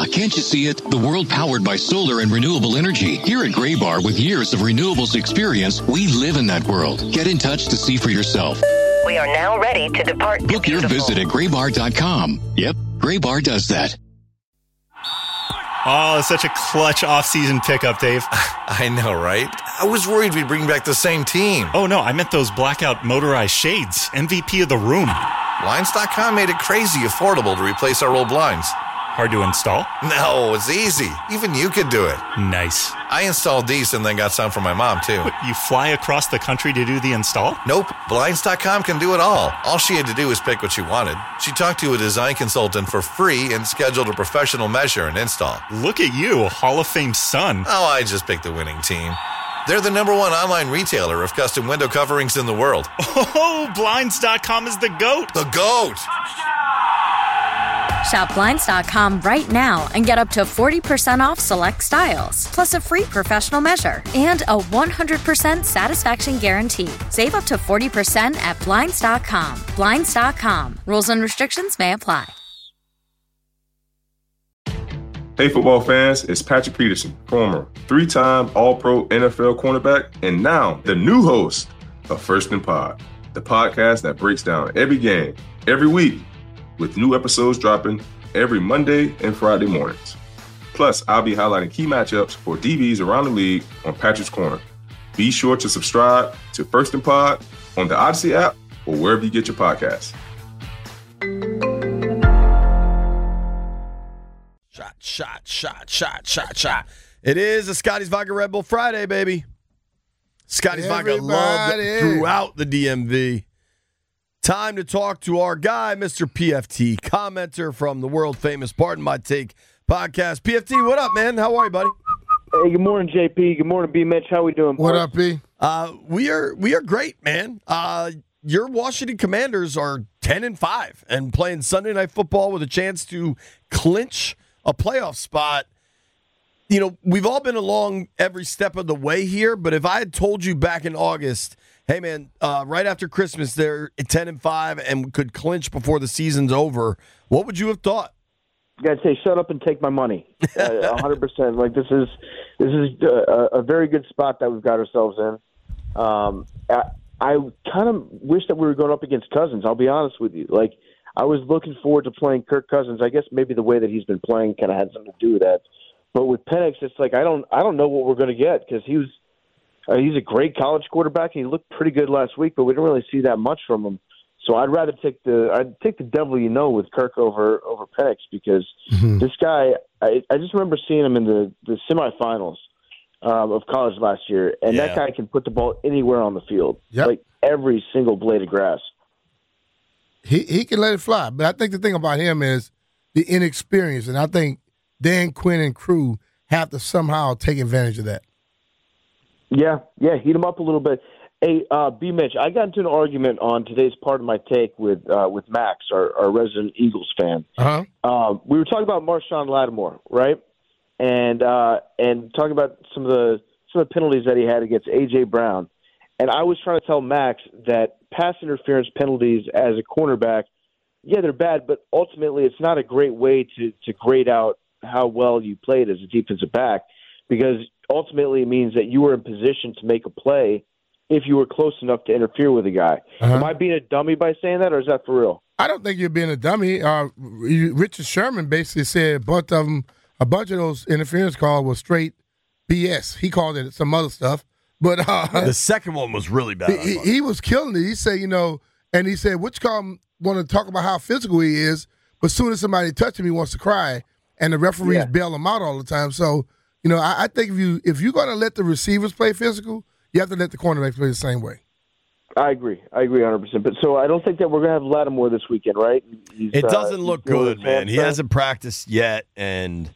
can't you see it? The world powered by solar and renewable energy. Here at Graybar, with years of renewables experience, we live in that world. Get in touch to see for yourself. We are now ready to depart. Book your visit at graybar.com. Yep, Graybar does that. Oh, such a clutch off-season pickup, Dave. I know, right? I was worried we'd bring back the same team. Oh, no, I meant those blackout motorized shades. MVP of the room. Blinds.com made it crazy affordable to replace our old blinds. Hard to install? No, it's easy. Even you could do it. Nice. I installed these and then got some for my mom, too. What, you fly across the country to do the install? Nope. Blinds.com can do it all. All she had to do was pick what she wanted. She talked to a design consultant for free and scheduled a professional measure and install. Look at you, a Hall of Fame son. Oh, I just picked the winning team. They're the #1 online retailer of custom window coverings in the world. Oh, Blinds.com is the GOAT. The GOAT! Shop Blinds.com right now and get up to 40% off select styles, plus a free professional measure and a 100% satisfaction guarantee. Save up to 40% at Blinds.com. Blinds.com. Rules and restrictions may apply. Hey, football fans, it's Patrick Peterson, former 3-time All-Pro NFL cornerback, and now the new host of First and Pod, the podcast that breaks down every game, every week, with new episodes dropping every Monday and Friday mornings. Plus, I'll be highlighting key matchups for DBs around the league on Patrick's Corner. Be sure to subscribe to First and Pod on the Odyssey app or wherever you get your podcasts. Shot. It is a Scotty's Vodka Red Bull Friday, baby. Scotty's Vodka loved throughout the DMV. Time to talk to our guy, Mr. PFT, commenter from the world-famous Pardon My Take podcast. PFT, what up, man? How are you, buddy? Hey, good morning, JP. Good morning, B. Mitch. How we doing? What up, B? We are great, man. Your Washington Commanders are 10-5 and playing Sunday Night Football with a chance to clinch a playoff spot. You know, we've all been along every step of the way here, but if I had told you back in August, hey, man, right after Christmas, they're 10-5 and could clinch before the season's over, what would you have thought? You gotta say, shut up and take my money. 100%. Like this is a very good spot that we've got ourselves in. I kind of wish that we were going up against Cousins. I'll be honest with you. Like I was looking forward to playing Kirk Cousins. I guess maybe the way that he's been playing kind of had something to do with that. But with Penix, it's like I don't know what we're going to get because he's a great college quarterback and he looked pretty good last week, but we didn't really see that much from him. So I'd rather take the devil with Kirk over Penix because this guy I just remember seeing him in the semifinals of college last year, and that guy can put the ball anywhere on the field, like every single blade of grass. He can let it fly, but I think the thing about him is the inexperience, and I think Dan Quinn and crew have to somehow take advantage of that. Yeah, heat him up a little bit. Hey, B. Mitch, I got into an argument on today's Part of My Take with Max, our resident Eagles fan. We were talking about Marshawn Lattimore, right? And talking about some of the penalties that he had against A.J. Brown. And I was trying to tell Max that pass interference penalties as a cornerback, they're bad, but ultimately it's not a great way to grade out how well you played as a defensive back because ultimately it means that you were in position to make a play if you were close enough to interfere with a guy. Am I being a dummy by saying that, or is that for real? I don't think you're being a dummy. Richard Sherman basically said a bunch of those interference calls were straight BS. He called it some other stuff. But the second one was really bad. He was killing it. He said, and he said, which call want to talk about how physical he is, but as soon as somebody touches him, he wants to cry, and the referees bail him out all the time. So, I think if you're going to let the receivers play physical, you have to let the cornerbacks play the same way. I agree 100%. But so I don't think that we're going to have Lattimore this weekend, right? It doesn't look good, man. He hasn't practiced yet, and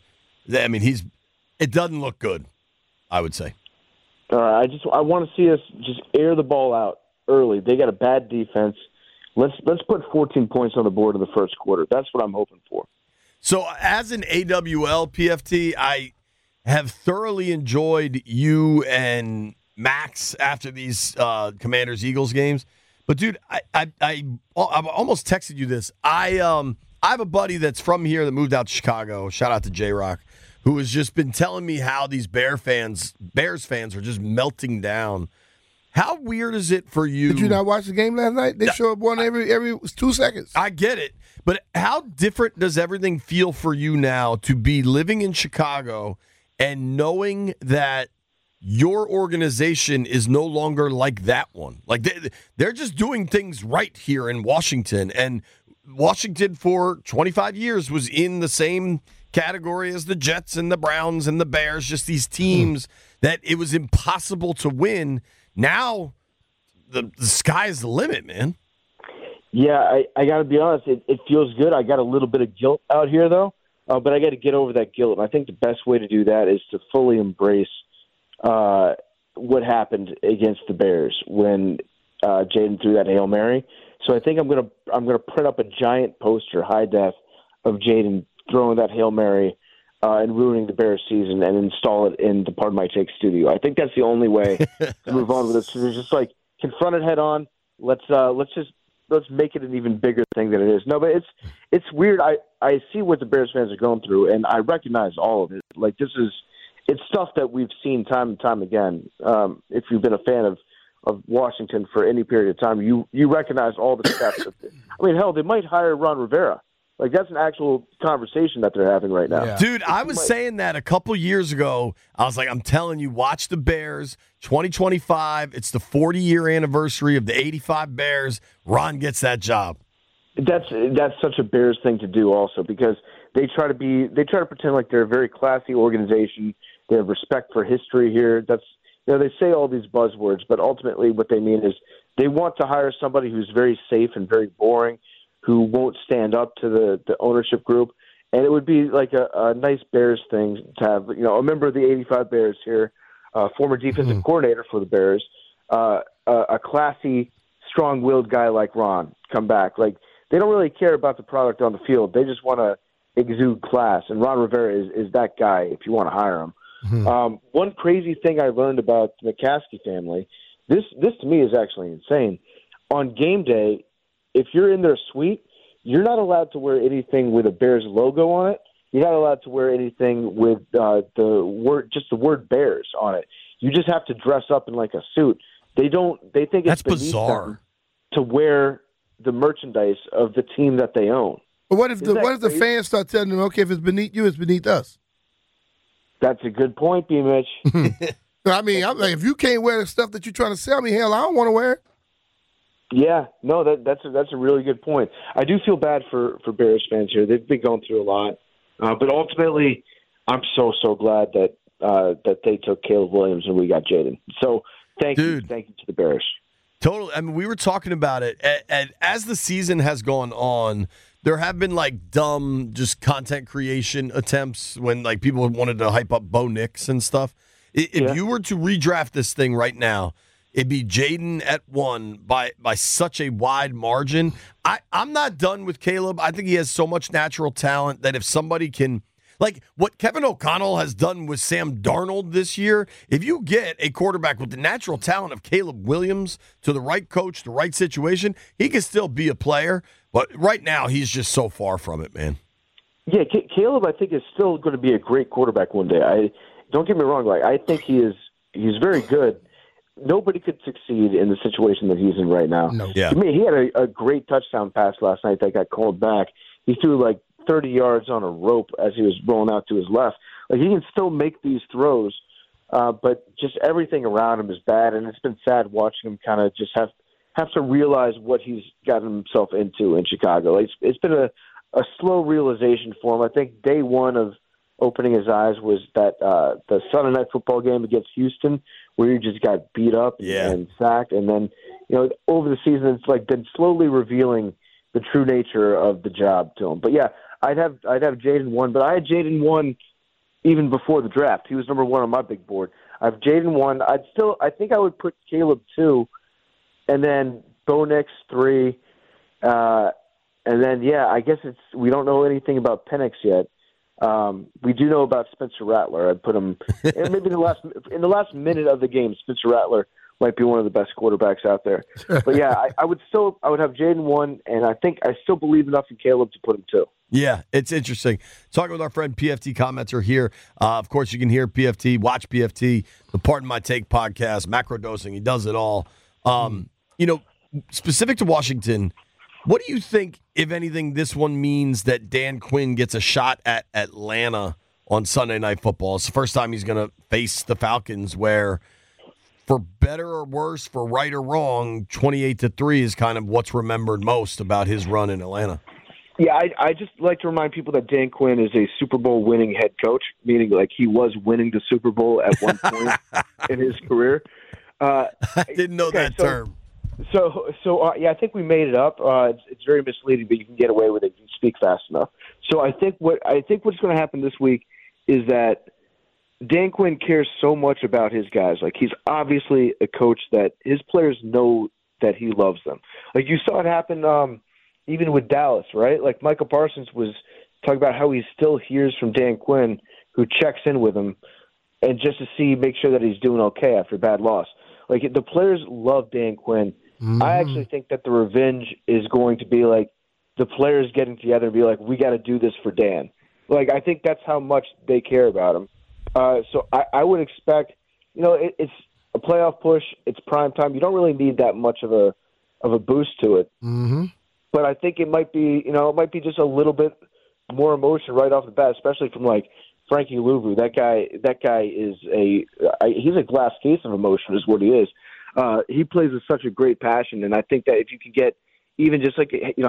it doesn't look good, I would say. All right, I want to see us just air the ball out early. They got a bad defense. Let's put 14 points on the board in the first quarter. That's what I'm hoping for. So as an AWL PFT, I have thoroughly enjoyed you and Max after these Commanders-Eagles games. But, dude, I almost texted you this. I I have a buddy that's from here that moved out to Chicago. Shout out to J-Rock, who has just been telling me how these Bears fans are just melting down. How weird is it for you? Did you not watch the game last night? They show up one every 2 seconds. I get it. But how different does everything feel for you now to be living in Chicago and knowing that your organization is no longer like that one? Like they're just doing things right here in Washington. And Washington for 25 years was in the same category as the Jets and the Browns and the Bears, just these teams that it was impossible to win. Now the sky's the limit, man. Yeah, I got to be honest. It feels good. I got a little bit of guilt out here, though, but I got to get over that guilt. And I think the best way to do that is to fully embrace what happened against the Bears when Jayden threw that Hail Mary. So I think I'm gonna print up a giant poster, high def, of Jayden throwing that Hail Mary and ruining the Bears season, and install it in the Pardon My Take studio. I think that's the only way to move on with this. So just like confront it head on. Let's make it an even bigger thing than it is. No, but it's weird. I see what the Bears fans are going through, and I recognize all of it. Like it's stuff that we've seen time and time again. If you've been a fan of Washington for any period of time, you recognize all the steps. I mean, hell, they might hire Ron Rivera. Like, that's an actual conversation that they're having right now. Yeah. Dude, I was saying that a couple years ago. I was like, I'm telling you, watch the Bears. 2025, it's the 40-year anniversary of the 85 Bears. Ron gets that job. That's such a Bears thing to do also, because they try to pretend like they're a very classy organization. They have respect for history here. They say all these buzzwords, but ultimately what they mean is they want to hire somebody who's very safe and very boring, who won't stand up to the ownership group. And it would be like a nice Bears thing to have, a member of the 85 Bears here, former defensive coordinator for the Bears, a classy, strong-willed guy like Ron come back. Like, they don't really care about the product on the field. They just want to exude class. And Ron Rivera is that guy if you want to hire him. One crazy thing I learned about the McCaskey family, this to me is actually insane. On game day, if you're in their suite, you're not allowed to wear anything with a Bears logo on it. You're not allowed to wear anything with the word Bears on it. You just have to dress up in like a suit. They think it's bizarre to wear the merchandise of the team that they own. But what if the fans start telling them, okay, if it's beneath you, it's beneath us? That's a good point, B. Mitch. I mean, I'm like, if you can't wear the stuff that you're trying to sell me, hell, I don't want to wear it. Yeah, no, that's a really good point. I do feel bad for Bears fans here. They've been going through a lot, but ultimately, I'm so glad that they took Caleb Williams and we got Jayden. So thank you to the Bears. Totally. I mean, we were talking about it, and as the season has gone on, there have been like dumb just content creation attempts when like people wanted to hype up Bo Nix and stuff. If you were to redraft this thing right now, it'd be Jayden at 1 by such a wide margin. I'm not done with Caleb. I think he has so much natural talent that if somebody can, like what Kevin O'Connell has done with Sam Darnold this year, if you get a quarterback with the natural talent of Caleb Williams to the right coach, the right situation, he can still be a player. But right now, he's just so far from it, man. Yeah, Caleb, I think, is still going to be a great quarterback one day. Don't get me wrong. Like, I think he's very good. Nobody could succeed in the situation that he's in right now. No. Yeah. To me, he had a great touchdown pass last night that got called back. He threw like 30 yards on a rope as he was rolling out to his left. Like, he can still make these throws, but just everything around him is bad, and it's been sad watching him kind of just have to realize what he's gotten himself into in Chicago. It's been a slow realization for him. I think day one of opening his eyes was that the Sunday Night Football game against Houston, where he just got beat up and sacked, and then over the season it's like been slowly revealing the true nature of the job to him. But yeah, I'd have Jayden 1, but I had Jayden 1 even before the draft. He was number 1 on my big board. I have Jayden 1. I think I would put Caleb 2, and then Bo Nix 3, and then I guess we don't know anything about Penix yet. We do know about Spencer Rattler. I'd put him maybe in the last minute of the game. Spencer Rattler might be one of the best quarterbacks out there. But yeah, I would have Jaden 1, and I think I still believe enough in Caleb to put him 2. Yeah, it's interesting. Talking with our friend PFT commenter here. Of course, you can hear PFT, watch PFT, the Pardon My Take podcast, macro dosing. He does it all. Specific to Washington, what do you think, if anything, this one means that Dan Quinn gets a shot at Atlanta on Sunday Night Football? It's the first time he's going to face the Falcons where, for better or worse, for right or wrong, 28-3 is kind of what's remembered most about his run in Atlanta. Yeah, I just like to remind people that Dan Quinn is a Super Bowl winning head coach, meaning like he was winning the Super Bowl at one point in his career. I didn't know that term. So I think we made it up. It's very misleading, but you can get away with it if you speak fast enough. So I think what's going to happen this week is that Dan Quinn cares so much about his guys. Like, he's obviously a coach that his players know that he loves them. Like, you saw it happen even with Dallas, right? Like, Michael Parsons was talking about how he still hears from Dan Quinn, who checks in with him, and just to make sure that he's doing okay after a bad loss. Like, the players love Dan Quinn. Mm-hmm. I actually think that the revenge is going to be like the players getting together and be like, we got to do this for Dan. Like, I think that's how much they care about him. So I would expect, it's a playoff push. It's prime time. You don't really need that much of a boost to it. Mm-hmm. But I think it might be just a little bit more emotion right off the bat, especially from like Frankie Louvu. That guy is he's a glass case of emotion, is what he is. He plays with such a great passion, and I think that if you can get even just like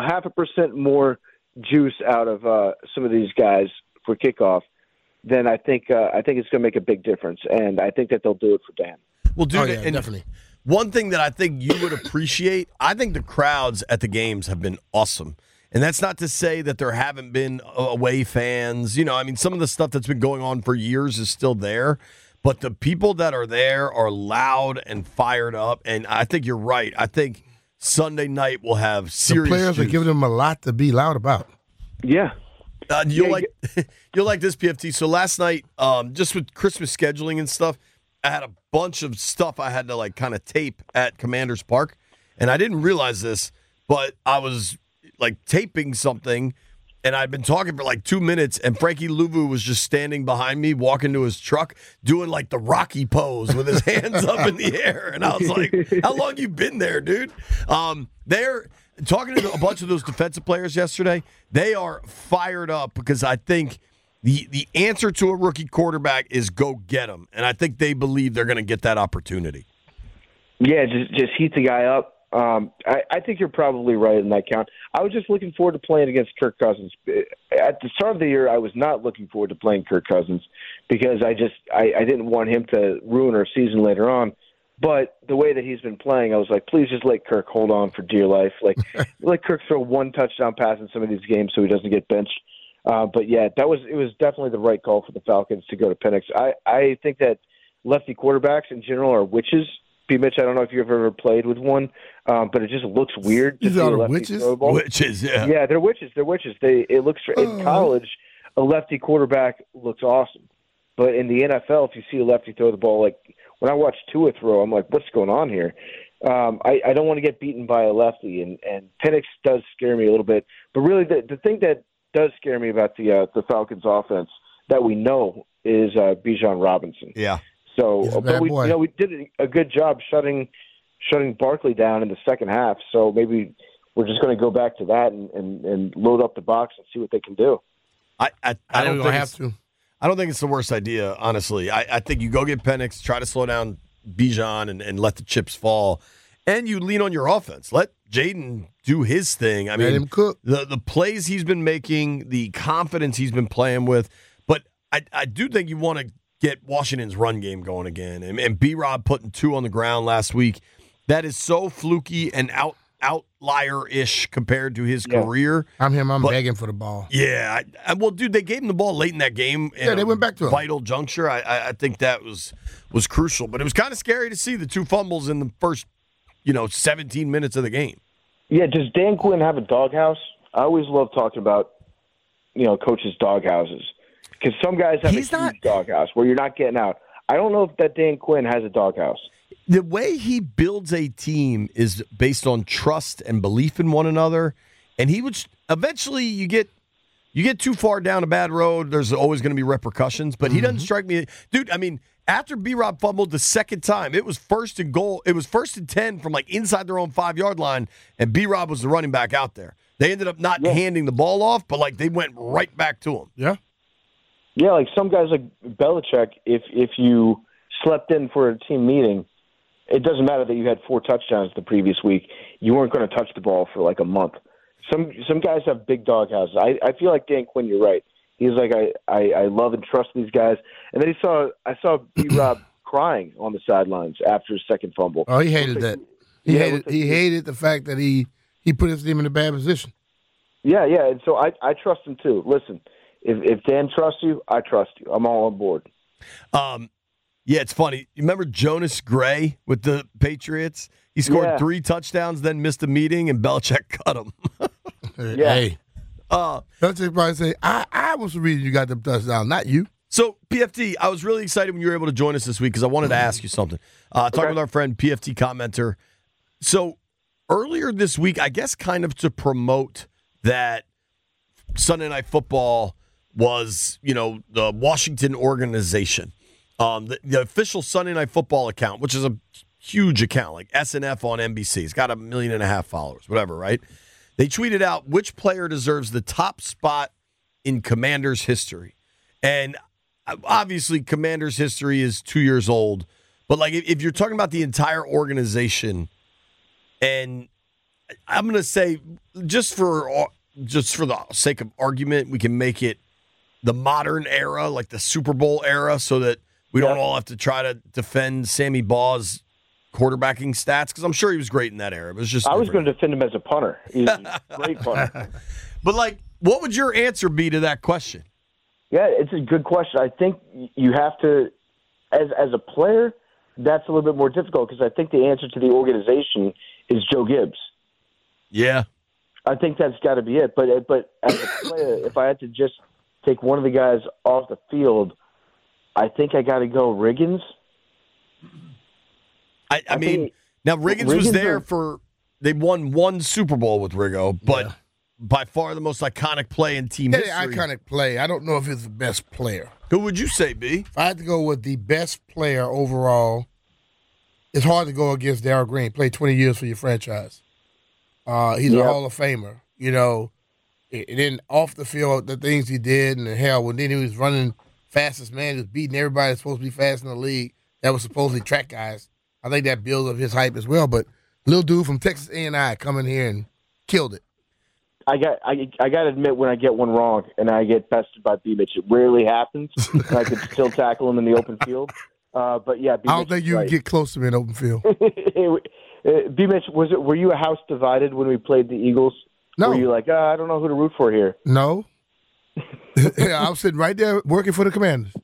0.5% more juice out of some of these guys for kickoff, then I think it's going to make a big difference, and I think that they'll do it for Dan. Well, dude, definitely. One thing that I think you would appreciate, I think the crowds at the games have been awesome. And that's not to say that there haven't been away fans. Some of the stuff that's been going on for years is still there. But the people that are there are loud and fired up. And I think you're right. I think Sunday night will have serious The players juice. are giving them a lot to be loud about. Yeah. You'll like this, PFT. So last night, just with Christmas scheduling and stuff, I had a bunch of stuff I had to kind of tape at Commanders Park, and I didn't realize this, but I was taping something, and I'd been talking for 2 minutes, and Frankie Louvu was just standing behind me, walking to his truck, doing the Rocky pose with his hands up in the air, and I was like, "How long you been there, dude?" They're talking to a bunch of those defensive players yesterday. They are fired up because I think the answer to a rookie quarterback is go get him. And I think they believe they're going to get that opportunity. Yeah, just heat the guy up. I think you're probably right in that count. I was just looking forward to playing against Kirk Cousins. At the start of the year, I was not looking forward to playing Kirk Cousins because I didn't want him to ruin our season later on. But the way that he's been playing, I was like, please just let Kirk hold on for dear life. Let Kirk throw one touchdown pass in some of these games so he doesn't get benched. But yeah, it was definitely the right call for the Falcons to go to Penix. I think that lefty quarterbacks in general are witches. P. Mitch, I don't know if you've ever played with one, but it just looks weird. These are witches? Witches, yeah. Yeah, they're witches. It looks in college, a lefty quarterback looks awesome, but in the NFL, if you see a lefty throw the ball, when I watch Tua throw, I'm like, what's going on here? I don't want to get beaten by a lefty, and Penix does scare me a little bit. But really, the thing that does scare me about the Falcons offense that we know is Bijan Robinson. Yeah. So, but we did a good job shutting Barkley down in the second half. So maybe we're just going to go back to that and load up the box and see what they can do. I don't think it's the worst idea, honestly. I think you go get Penix, try to slow down Bijan and let the chips fall, and you lean on your offense. Let Jaden do his thing. I mean, let him cook. The plays he's been making, the confidence he's been playing with. But I do think you want to get Washington's run game going again. And B-Rob putting 2 on the ground last week, that is so fluky and outlier-ish compared to his career. I'm begging for the ball. Yeah. Well, dude, they gave him the ball late in that game. Yeah, they went back to him. Vital juncture. I think that was crucial. But it was kind of scary to see the 2 fumbles in the first 17 minutes of the game. Yeah, does Dan Quinn have a doghouse? I always love talking about, coaches' doghouses. Because some guys have a huge doghouse where you're not getting out. I don't know if that Dan Quinn has a doghouse. the way he builds a team is based on trust and belief in one another. And he would eventually you get too far down a bad road, there's always going to be repercussions. But he doesn't strike me, dude. I mean, after B-Rob fumbled the second time, it was 1st and goal. It was 1st and 10 from like inside their own 5-yard line, and B-Rob was the running back out there. They ended up not handing the ball off, but like they went right back to him. Yeah. Yeah, like some guys like Belichick, if you slept in for a team meeting, it doesn't matter that you had 4 touchdowns the previous week. You weren't going to touch the ball for like a month. Some guys have big dog houses. I feel like Dan Quinn, you're right. He's like, I love and trust these guys. And then I saw B-Rob crying on the sidelines after his second fumble. Oh, he hated that. He hated the fact that he put his team in a bad position. Yeah, and so I trust him too. Listen, if Dan trusts you, I trust you. I'm all on board. Yeah, it's funny. You remember Jonas Gray with the Patriots? He scored 3 touchdowns, then missed a meeting, and Belichick cut him. Hey. Belichick probably say, I was the reason you got them touchdowns, not you. So, PFT, I was really excited when you were able to join us this week because I wanted to ask you something. Talking with our friend, PFT commenter. So, earlier this week, I guess kind of to promote that Sunday Night Football was, the Washington organization. The official Sunday Night Football account, which is a huge account, like SNF on NBC. It's got 1.5 million followers, whatever, right? They tweeted out which player deserves the top spot in Commanders history. And obviously, Commanders history is 2 years old. But like, if you're talking about the entire organization, and I'm going to say, just for the sake of argument, we can make it the modern era, like the Super Bowl era, so that we don't all have to try to defend Sammy Baugh's quarterbacking stats, because I'm sure he was great in that era. It was just I was going to defend him as a punter. He's a great punter. But, like, what would your answer be to that question? Yeah, it's a good question. I think you have to, as a player, that's a little bit more difficult because I think the answer to the organization is Joe Gibbs. Yeah. I think that's got to be it. But as a player, if I had to just take one of the guys off the field, I think I got to go Riggins. I mean, now Riggins was there they won 1 Super Bowl with Riggo, but by far the most iconic play in team history. Iconic play. I don't know if he's the best player. Who would you say, B? If I had to go with the best player overall, it's hard to go against Darryl Green. Played 20 years for your franchise. He's a Hall of Famer. And then off the field, the things he did, and when then he was running fastest man, he was beating everybody that's supposed to be fast in the league. That was supposedly track guys. I think that builds up his hype as well. But little dude from Texas A&I coming here and killed it. I got to admit, when I get one wrong and I get bested by B-Mitch, it rarely happens. And I could still tackle him in the open field. But yeah, B-Mitch, I don't think you can get close to me in open field. B-Mitch, were you a house divided when we played the Eagles? No. Were you like, I don't know who to root for here? No. I was sitting right there working for the Commanders.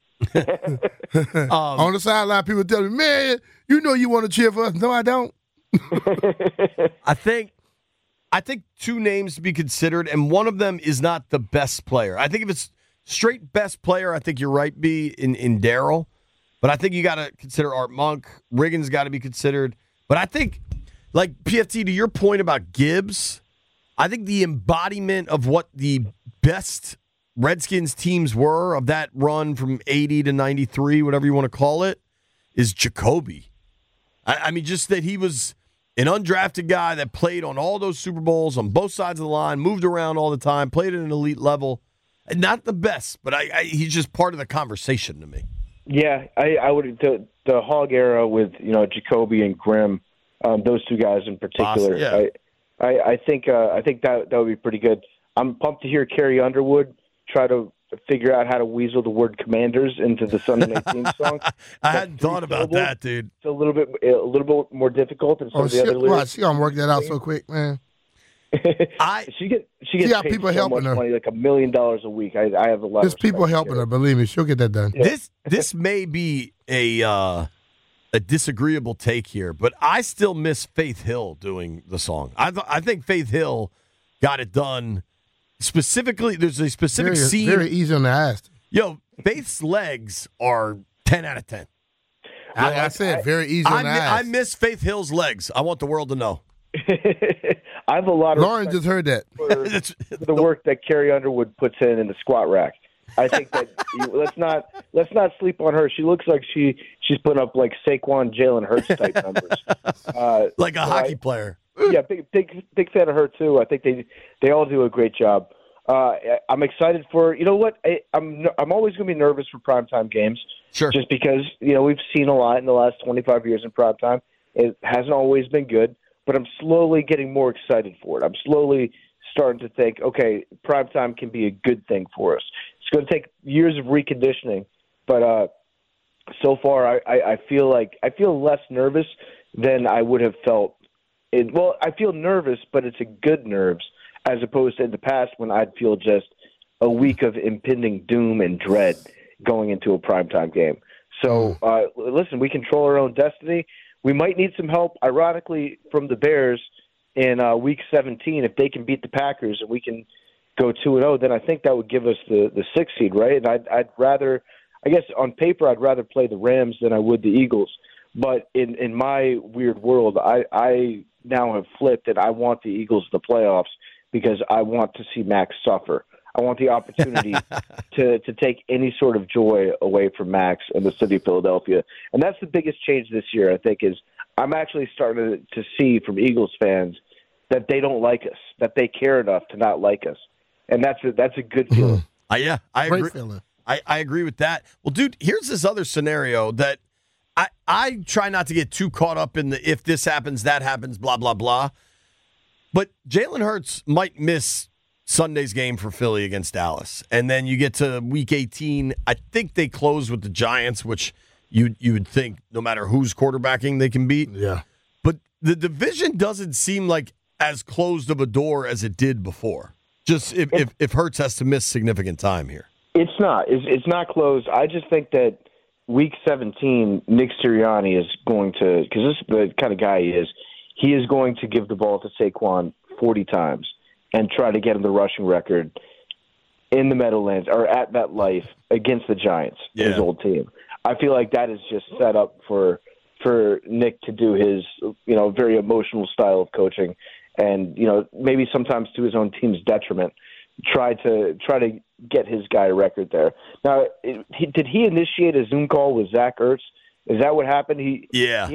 On the sideline, people tell me, man, you know you want to cheer for us. No, I don't. I think 2 names to be considered, and one of them is not the best player. I think if it's straight best player, I think you're right, B, in Darryl. But I think you got to consider Art Monk. Riggins got to be considered. But I think, like, PFT, to your point about Gibbs, I think the embodiment of what the best Redskins teams were of that run from 80 to 93, whatever you want to call it, is Jacoby. I mean, just that he was an undrafted guy that played on all those Super Bowls on both sides of the line, moved around all the time, played at an elite level. Not the best, but he's just part of the conversation to me. Yeah, I would the Hog era with Jacoby and Grimm, those 2 guys in particular. Awesome, yeah. I think that would be pretty good. I'm pumped to hear Carrie Underwood try to figure out how to weasel the word Commanders into the Sunday Night theme song. I hadn't thought about that, dude. It's a little bit more difficult than some of the other lyrics. She gonna work that out so quick, man. She gets paid people so helping much her. money, like $1 million a week. I have a lot. There's people helping her. Believe me, she'll get that done. Yeah. This may be a disagreeable take here, but I still miss Faith Hill doing the song. I think Faith Hill got it done. Specifically, there's a specific scene. Very easy on the eyes. Faith's legs are 10 out of 10. Like I said, very easy on the I eyes. miss Faith Hill's legs. I want the world to know. I have a lot of Lauren just heard that. for the work that Carrie Underwood puts in the squat rack. I think that let's not sleep on her. She looks like she's putting up like Saquon, Jalen Hurts type numbers, like a hockey player. Yeah, big fan of her too. I think they all do a great job. I'm excited for what I'm always going to be nervous for primetime games. Sure. Just because we've seen a lot in the last 25 years in primetime. It hasn't always been good, but I'm slowly getting more excited for it. I'm slowly starting to think, okay, primetime can be a good thing for us. It's going to take years of reconditioning, but so far I feel less nervous than I would have felt. I feel nervous, but it's a good nerves, as opposed to in the past when I'd feel just a week of impending doom and dread going into a primetime game. So, listen, we control our own destiny. We might need some help, ironically, from the Bears in Week 17. If they can beat the Packers and we can go 2-0, then I think that would give us the 6th seed, right? And I'd rather, I guess on paper, I'd rather play the Rams than I would the Eagles. But in my weird world, I now have flipped, and I want the Eagles in the playoffs because I want to see Max suffer. I want the opportunity to take any sort of joy away from Max and the city of Philadelphia. And that's the biggest change this year, I think, is I'm actually starting to see from Eagles fans that they don't like us, that they care enough to not like us. And that's a good feeling. I Great agree. feeling. I agree with that. Well, dude, here's this other scenario that I try not to get too caught up in the if this happens, that happens, blah, blah, blah. But Jalen Hurts might miss Sunday's game for Philly against Dallas. And then you get to Week 18. I think they close with the Giants, which you would think no matter who's quarterbacking they can beat. Yeah. But the division doesn't seem like as closed of a door as it did before. Just if Hurts has to miss significant time here. It's not. It's not closed. I just think that Week 17, Nick Sirianni is going to, because this is the kind of guy he is going to give the ball to Saquon 40 times and try to get him the rushing record in the Meadowlands or at MetLife against the Giants, his old team. I feel like that is just set up for Nick to do his, very emotional style of coaching and, maybe sometimes to his own team's detriment, try to get his guy a record there. Now, did he initiate a Zoom call with Zach Ertz? Is that what happened? He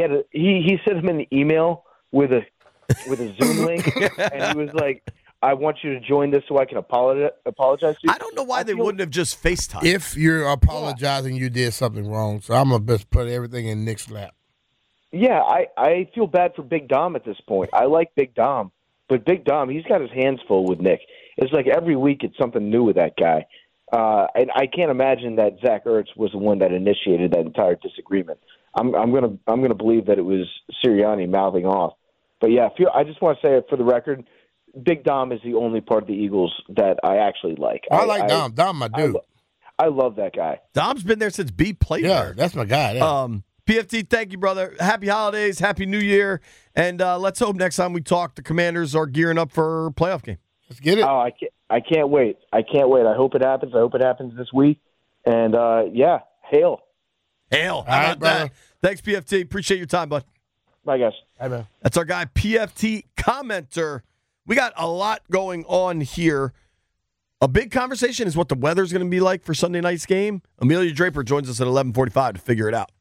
sent him an email with a Zoom link, and he was like, "I want you to join this so I can apologize to you." I don't know why they wouldn't have just FaceTime. If you're apologizing, you did something wrong. So I'm going to just put everything in Nick's lap. Yeah, I feel bad for Big Dom at this point. I like Big Dom, but Big Dom, he's got his hands full with Nick. It's like every week it's something new with that guy. And I can't imagine that Zach Ertz was the one that initiated that entire disagreement. I'm gonna believe that it was Sirianni mouthing off. But yeah, I just want to say it for the record, Big Dom is the only part of the Eagles that I actually like. I like Dom. Dom, my dude. I love that guy. Dom's been there since B played there. Yeah, that's my guy. Yeah. PFT, thank you, brother. Happy holidays, happy New Year, and let's hope next time we talk, the Commanders are gearing up for a playoff game. Let's get it. Oh, I can't wait. I hope it happens. I hope it happens this week. And hail. Hail. How All right, about brother. that? Thanks, PFT. Appreciate your time, bud. Bye, guys. Hey, man. That's our guy, PFT Commenter. We got a lot going on here. A big conversation is what the weather's going to be like for Sunday night's game. Amelia Draper joins us at 11:45 to figure it out.